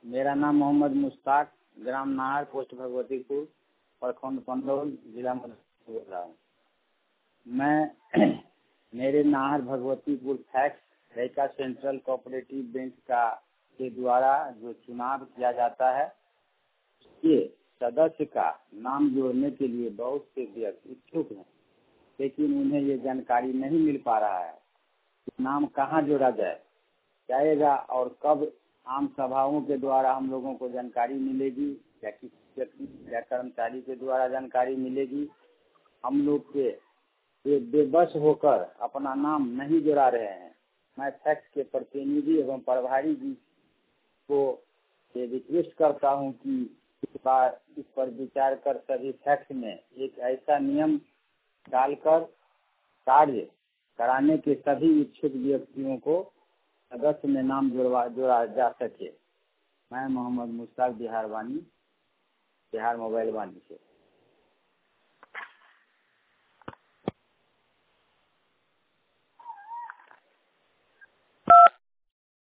मेरा नाम मोहम्मद मुश्ताक, ग्राम नाहर, पोस्ट भगवतीपुर, प्रखंड पंडौल, जिला मधुबनी बोल रहा हूँ। मैं मेरे नाहर भगवतीपुर फैक्स रैका सेंट्रल कोऑपरेटिव बैंक के द्वारा जो चुनाव किया जाता है उसके सदस्य का नाम जोड़ने के लिए बहुत से व्यक्ति इच्छुक हैं, लेकिन उन्हें ये जानकारी नहीं मिल पा रहा है कि नाम कहाँ जोड़ा जाएगा और कब आम सभाओं के द्वारा हम लोगों को जानकारी मिलेगी या किसी व्यक्ति या कर्मचारी के द्वारा जानकारी मिलेगी। हम लोग के बेबस होकर अपना नाम नहीं जोड़ा रहे हैं। मैं फैक्स के प्रतिनिधि एवं प्रभारी जी को ये रिक्वेस्ट करता हूं कि इस पर विचार कर सभी फैक्स में एक ऐसा नियम डालकर कार्य कराने के सभी इच्छुक व्यक्तियों को सदस्य में नाम जोड़ा जा सके। मैं मोहम्मद मुश्ताक बिहार मोबाइल वाणी से।